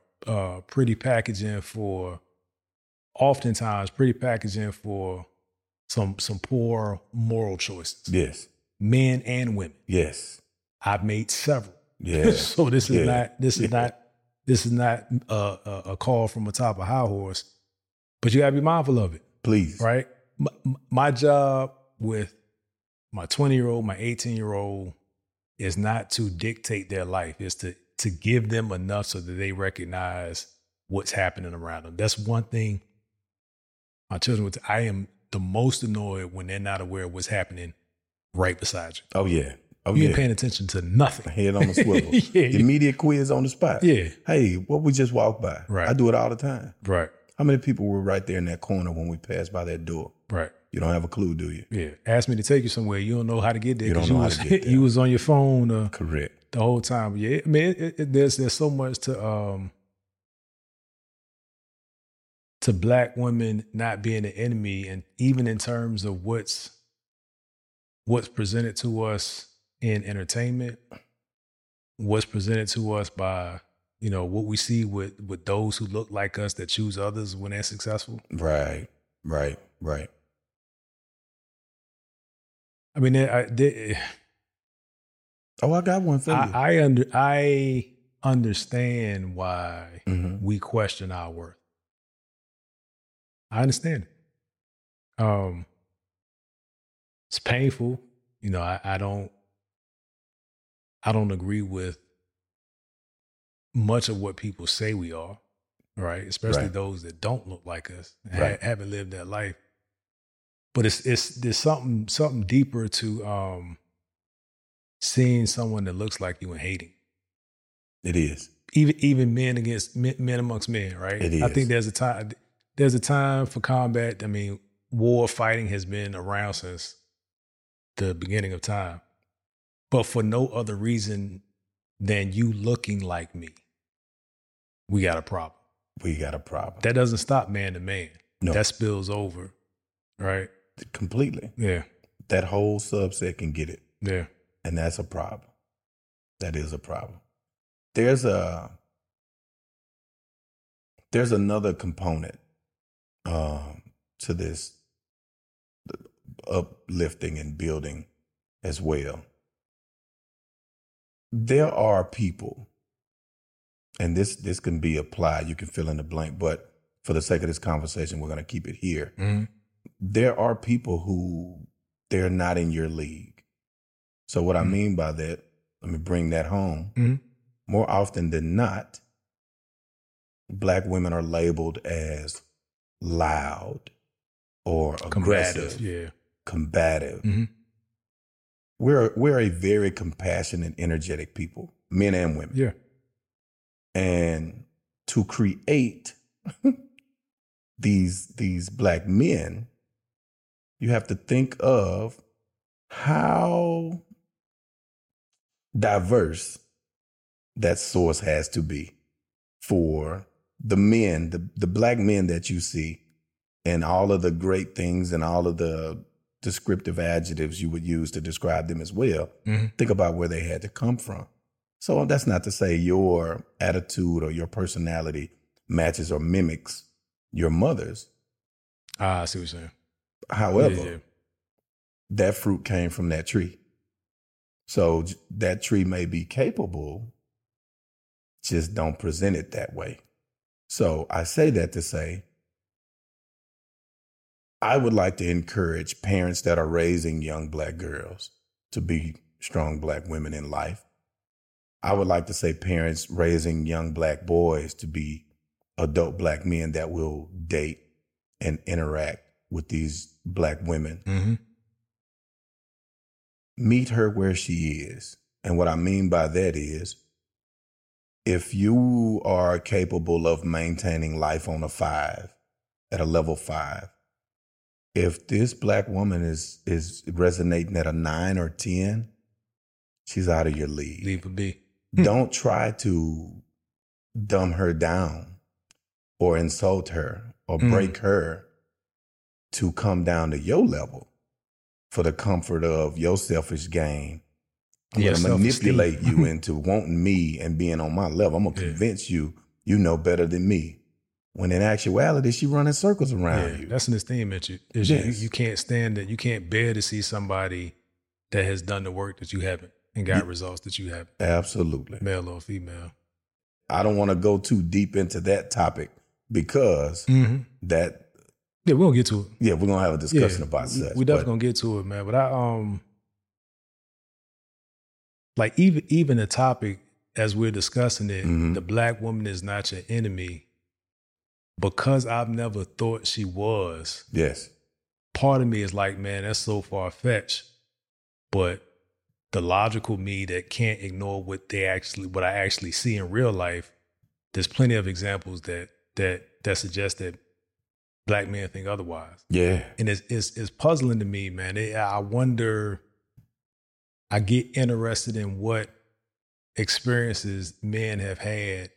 oftentimes pretty packaging for some poor moral choices.
Yes.
Men and women.
Yes.
I've made several.
Yeah.
So this is not a call from atop a high horse, but you gotta be mindful of it.
Please.
Right? My job with my 20-year-old, my 18-year-old is not to dictate their life. It's to give them enough so that they recognize what's happening around them. That's one thing my children I am the most annoyed when they're not aware of what's happening right beside you.
Oh, yeah. Oh,
You
yeah.
ain't paying attention to nothing.
Head on the swivel.
Yeah.
Immediate quiz on the spot.
Yeah.
Hey, what we just walked by.
Right.
I do it all the time.
Right.
How many people were right there in that corner when we passed by that door?
Right.
You don't have a clue, do you?
Yeah. Ask me to take you somewhere. You don't know how to get there.
You don't
'cause
know how to get there.
You was on your phone
Correct.
the whole time. Yeah. I mean, there's so much to Black women not being an enemy, and even in terms of what's presented to us in entertainment, what's presented to us by, what we see with those who look like us that choose others when they're successful.
Right.
I mean,
Oh, I got one for you.
I understand why
Mhm.
we question our worth. I understand it. It's painful. I don't agree with much of what people say we are, right? Especially
Right.
those that don't look like us, and
Right.
haven't lived that life. But there's something deeper to seeing someone that looks like you and hating.
It is.
Even men against men amongst men, right?
It is.
I think there's a time for combat. I mean, war fighting has been around since the beginning of time, but for no other reason than you looking like me, we got a problem.
We got a problem.
That doesn't stop man to man.
No.
That spills over, right?
Completely.
Yeah.
That whole subset can get it.
Yeah.
And that's a problem. That is a problem. There's another component to this uplifting and building as well. There are people, and this can be applied, you can fill in the blank, but for the sake of this conversation, we're going to keep it here.
Mm-hmm.
There are people who they're not in your league. So what I mean by that, let me bring that home.
Mm-hmm.
More often than not, Black women are labeled as loud or aggressive, combative.
Mm-hmm.
We're a very compassionate, energetic people, men and women.
Yeah.
And to create these Black men, you have to think of how diverse that source has to be for the men, the Black men that you see, and all of the great things and all of the descriptive adjectives you would use to describe them as well.
Mm-hmm.
Think about where they had to come from. So that's not to say your attitude or your personality matches or mimics your mother's.
I see what you're saying.
However, that fruit came from that tree. So that tree may be capable, just don't present it that way. So I say that to say, I would like to encourage parents that are raising young Black girls to be strong Black women in life. I would like to say parents raising young Black boys to be adult Black men that will date and interact with these Black women.
Mm-hmm.
Meet her where she is. And what I mean by that is, if you are capable of maintaining life on a 5, at a level 5, if this Black woman is resonating at a 9 or 10, she's out of your league.
Leave her be.
Don't try to dumb her down or insult her or break her to come down to your level for the comfort of your selfish gain. I'm going to manipulate you into wanting me and being on my level. I'm going to convince you know better than me. When in actuality, she running circles around you.
That's an esteem issue. You can't stand it. You can't bear to see somebody that has done the work that you haven't and got results that you haven't.
Absolutely.
Male or female.
I don't want to go too deep into that topic because that...
Yeah, we're going to get to it.
Yeah, we're going to have a discussion about sex.
We're definitely going to get to it, man. But I... Like even the topic as we're discussing it, the Black woman is not your enemy, because I've never thought she was.
Yes.
Part of me is like, man, that's so far-fetched. But the logical me that can't ignore what I actually see in real life, there's plenty of examples that suggest that Black men think otherwise.
Yeah.
And it's puzzling to me, man. I wonder, I get interested in what experiences men have had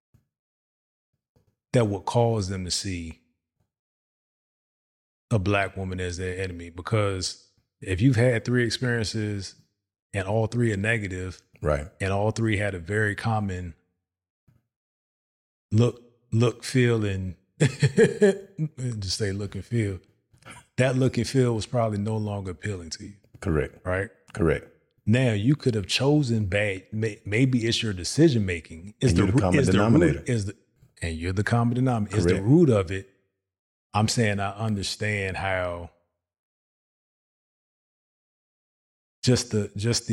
that would cause them to see a Black woman as their enemy. Because if you've had 3 experiences and all 3 are negative,
right, and
all 3 had a very common look, feel, and just say look and feel, that look and feel was probably no longer appealing to you.
Correct.
Right?
Correct.
Now you could have chosen bad. Maybe it's your decision making.
You're the common denominator.
And you're the common denominator. Is the root of it. I'm saying I understand how just the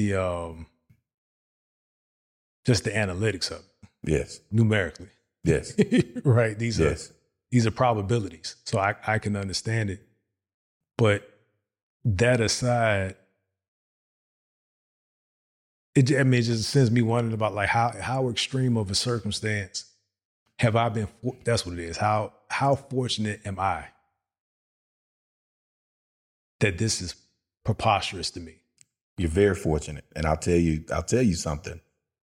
analytics of it.
Yes.
Numerically.
Yes.
Right. These are probabilities. So I can understand it. But that aside, it just sends me wondering about like how extreme of a circumstance have I been? That's what it is. How fortunate am I that this is preposterous to me?
You're very fortunate. And I'll tell you something.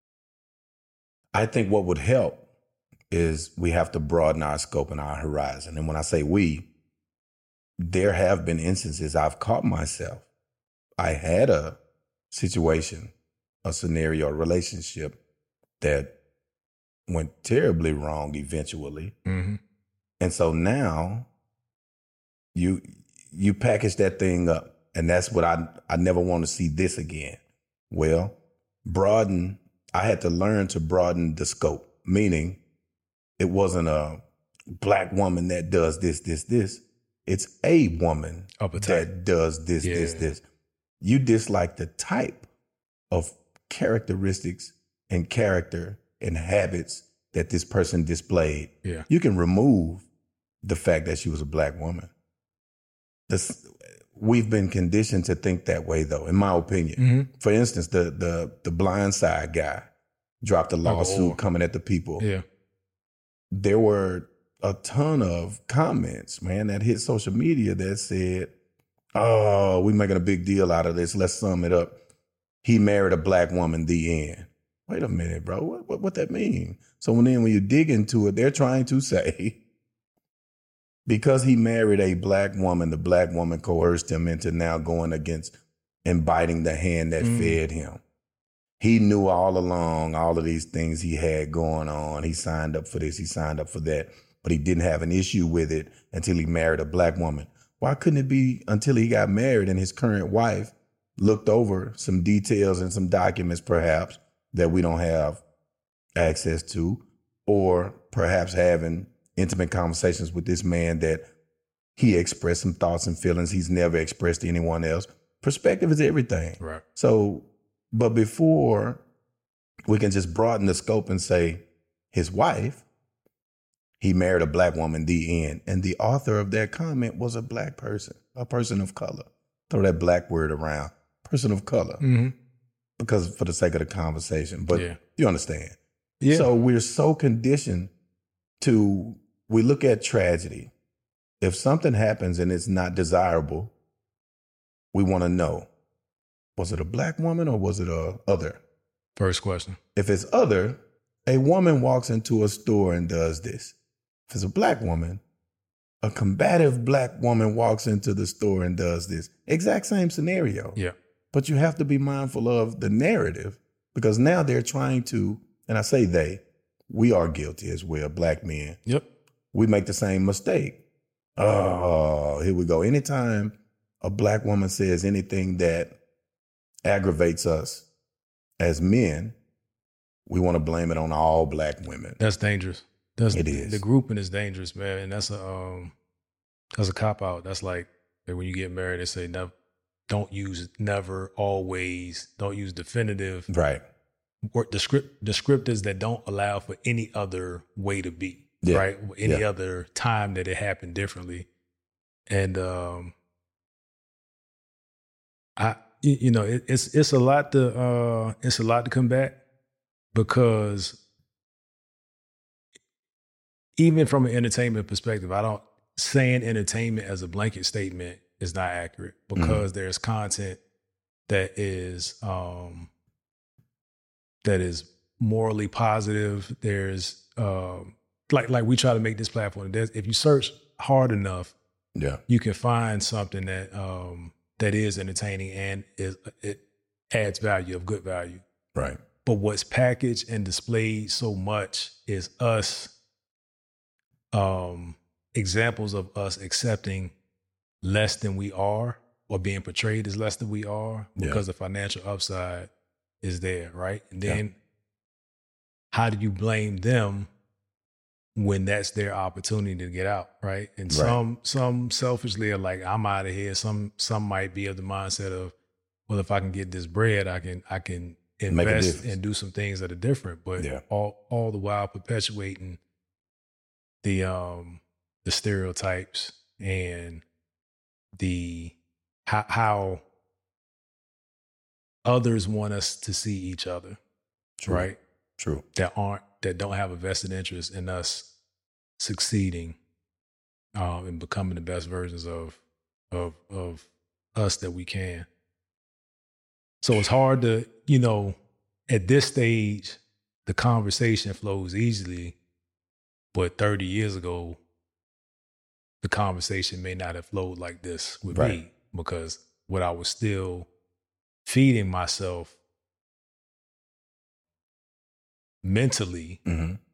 I think what would help is we have to broaden our scope and our horizon. And when I say we, there have been instances I've caught myself. I had a situation, a scenario, a relationship that went terribly wrong eventually.
Mm-hmm.
And so now you package that thing up. And that's what I never want to see this again. Well, I had to learn to broaden the scope, meaning it wasn't a black woman that does this. It's a woman that does this. You dislike the type of characteristics and character and habits that this person displayed.
Yeah.
You can remove the fact that she was a black woman. We've been conditioned to think that way, though, in my opinion.
Mm-hmm.
For instance, the Blind Side guy dropped a lawsuit coming at the people.
Yeah.
There were a ton of comments, man, that hit social media that said, "Oh, we're making a big deal out of this. Let's sum it up. He married a black woman, the end." Wait a minute, bro. What that mean? So when you dig into it, they're trying to say, because he married a black woman, the black woman coerced him into now going against and biting the hand that fed him. He knew all along all of these things he had going on. He signed up for this, he signed up for that, but he didn't have an issue with it until he married a black woman. Why couldn't it be until he got married and his current wife looked over some details and some documents perhaps that we don't have access to, or perhaps having intimate conversations with this man that he expressed some thoughts and feelings he's never expressed to anyone else. Perspective is everything.
Right.
So, but before we can just broaden the scope and say his wife, he married a black woman, the end. And the author of that comment was a black person, a person of color. Throw that black word around, person of color, because for the sake of the conversation. But you understand. Yeah. So we're so conditioned we look at tragedy. If something happens and it's not desirable, we want to know, was it a black woman or was it a other?
First question.
If it's other, a woman walks into a store and does this. If it's a black woman, a combative black woman walks into the store and does this. Exact same scenario.
Yeah.
But you have to be mindful of the narrative, because now they're trying to, and I say we are guilty as well, black men.
Yep.
We make the same mistake. Oh, here we go. Anytime a black woman says anything that aggravates us as men, we want to blame it on all black women.
That's dangerous.
It is.
The grouping is dangerous, man. And that's a cop out. That's like when you get married, they say never, don't use never, always, don't use definitive.
Right.
Or descriptors that don't allow for any other way to be, right? Any other time that it happened differently. And it's a lot to combat, because even from an entertainment perspective, saying entertainment as a blanket statement is not accurate, because there's content that is morally positive. There's like we try to make this platform. If you search hard enough, you can find something that is entertaining and it adds value, of good value.
Right.
But what's packaged and displayed so much is us, examples of us accepting less than we are, or being portrayed as less than we are, because the financial upside is there, right? And then how do you blame them when that's their opportunity to get out, right? And some selfishly are like, I'm out of here. Some might be of the mindset of, well, if I can get this bread, I can invest and do some things that are different. But all the while perpetuating the stereotypes and the how others want us to see each other,
True.
right?
True.
That don't have a vested interest in us succeeding and becoming the best versions of us that we can. So it's hard to, at this stage, the conversation flows easily, but 30 years ago, the conversation may not have flowed like this with me, because what I was still feeding myself mentally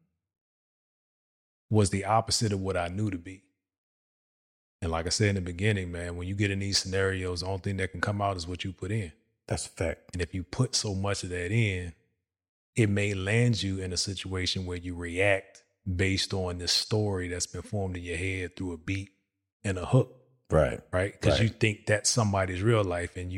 was the opposite of what I knew to be. And like I said in the beginning, man, when you get in these scenarios, the only thing that can come out is what you put in.
That's a fact.
And if you put so much of that in, it may land you in a situation where you react based on this story that's been formed in your head through a beat and a hook.
Right.
Right? Because you think that's somebody's real life and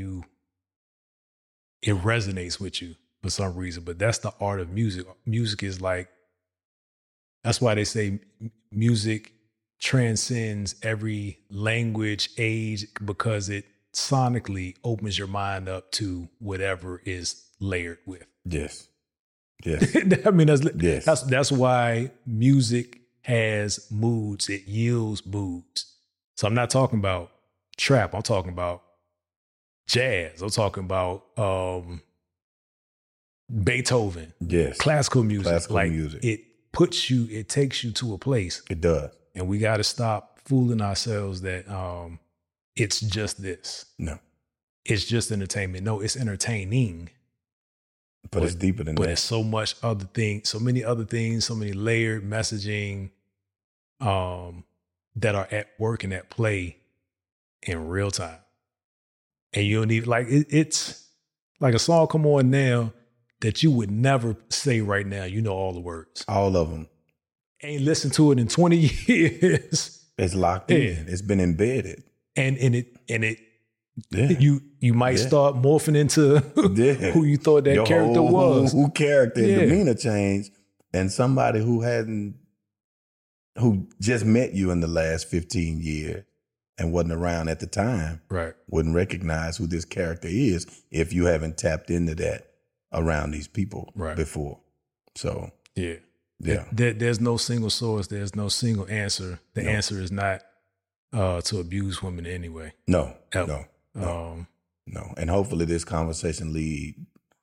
it resonates with you for some reason. But that's the art of music. Music is like, that's why they say music transcends every language, age, because it sonically opens your mind up to whatever is layered with.
Yes. Yes.
I mean, that's why music has moods. It yields moods. So I'm not talking about trap. I'm talking about jazz. I'm talking about Beethoven.
Yes.
Classical music.
Classical music.
It takes you to a place.
It does.
And we got to stop fooling ourselves that it's just this.
No.
It's just entertainment. No, it's entertaining.
But it's deeper than that.
But it's so much other things, so many other things, so many layered messaging that are at work and at play in real time. And you don't even, it's like a song come on now that you would never say right now. You know all the words.
All of them.
Ain't listened to it in 20 years.
It's locked in. It's been embedded.
And you might start morphing into who you thought that character was.
Who character and demeanor changed, and somebody who just met you in the last 15 years and wasn't around at the time, wouldn't recognize who this character is if you haven't tapped into that around these people before. So there's no single source. There's no single answer. The answer is not to abuse women anyway. No.
No.
And hopefully this conversation lead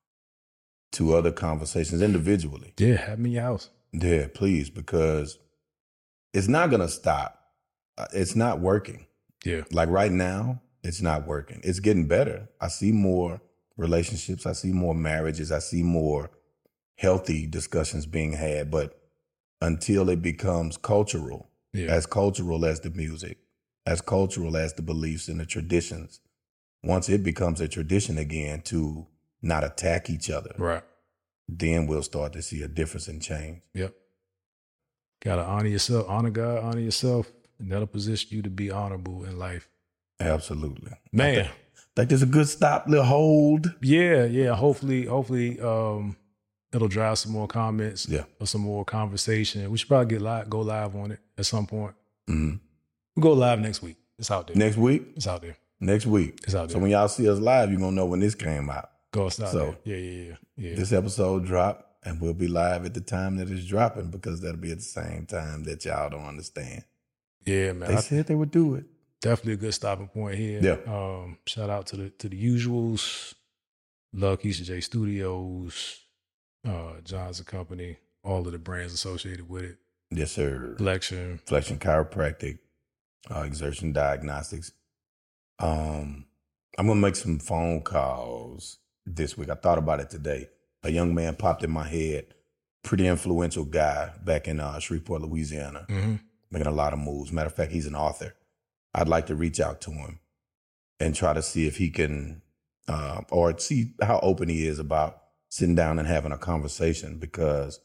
to other conversations individually.
Yeah, have me in your house.
Yeah, please, because it's not going to stop. It's not working.
Yeah.
Like right now, it's not working. It's getting better. I see more relationships. I see more marriages. I see more healthy discussions being had. But until it becomes cultural, as cultural as the music, as cultural as the beliefs and the traditions, once it becomes a tradition again to not attack each other, then we'll start to see a difference in change.
Yep. Gotta honor yourself, honor God, honor yourself, and that'll position you to be honorable in life.
Absolutely.
Man.
I think there's a good stop, little hold.
Yeah. Hopefully, it'll drive some more comments or some more conversation. We should probably go live on it at some point.
Mm-hmm.
We'll go live next week. It's out there.
Next week?
It's out there.
Next week.
It's out there.
So when y'all see us live, you're going to know when this came out.
It's out there. Yeah.
This episode dropped, and we'll be live at the time that it's dropping, because that'll be at the same time that y'all don't understand.
Yeah, man.
They said they would do it.
Definitely a good stopping point here.
Yeah.
Shout out to the usuals. Love Keisha J Studios, Johnson Company, all of the brands associated with it.
Yes, sir.
Flexion
Chiropractic, Exertion Diagnostics. I'm going to make some phone calls this week. I thought about it today. A young man popped in my head, pretty influential guy back in Shreveport, Louisiana, making a lot of moves. Matter of fact, he's an author. I'd like to reach out to him and try to see if he can, or see how open he is about sitting down and having a conversation, because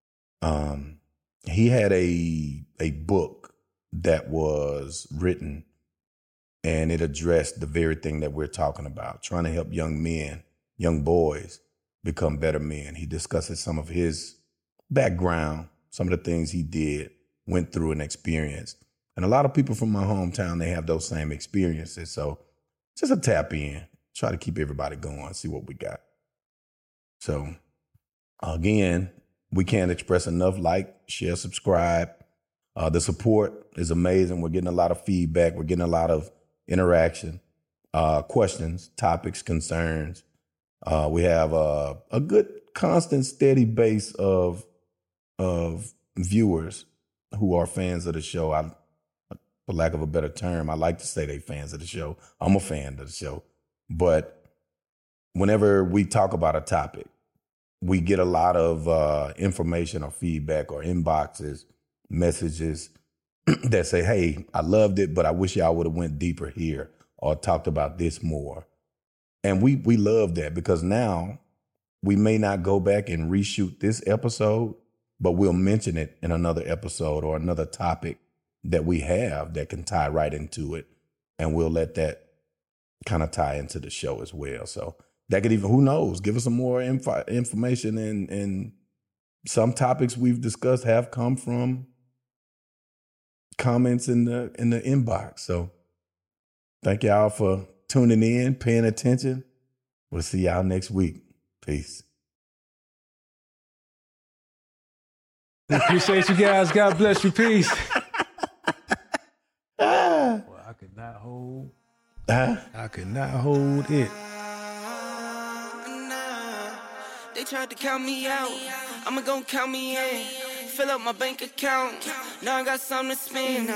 he had a book that was written, and it addressed the very thing that we're talking about, trying to help young men, young boys become better men. He discusses some of his background, some of the things he did, went through and experienced. And a lot of people from my hometown, they have those same experiences. So just a tap in try to keep everybody going, see what we got. So again, we can't express enough. Like, share, subscribe. The support is amazing. We're getting a lot of feedback. We're getting a lot of interaction, questions, topics, concerns. We have a good, constant, steady base of viewers who are fans of the show. For lack of a better term, I like to say they fans of the show. I'm a fan of the show. But whenever we talk about a topic, we get a lot of information or feedback or inboxes, messages that say, hey, I loved it, but I wish y'all would have went deeper here or talked about this more. And we love that, because now we may not go back and reshoot this episode, but we'll mention it in another episode or another topic that we have that can tie right into it. And we'll let that kind of tie into the show as well. So that could even, who knows, give us some more information. And some topics we've discussed have come from comments in the inbox. So thank y'all for tuning in, paying attention. We'll see y'all next week. Peace.
Appreciate you guys. God bless you. Peace. Well, I could not hold. I could not hold it.
They tried to count me out. I'ma gon' count me in. Fill up my bank account. Now I got something to spend.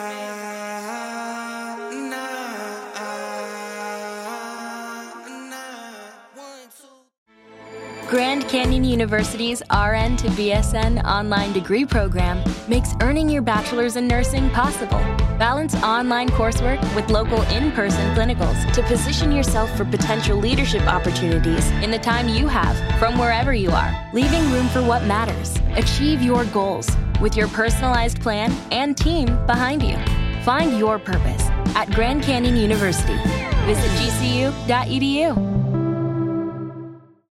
Grand Canyon University's RN to BSN online degree program makes earning your bachelor's in nursing possible. Balance online coursework with local in-person clinicals to position yourself for potential leadership opportunities in the time you have from wherever you are, leaving room for what matters. Achieve your goals with your personalized plan and team behind you. Find your purpose at Grand Canyon University. Visit gcu.edu.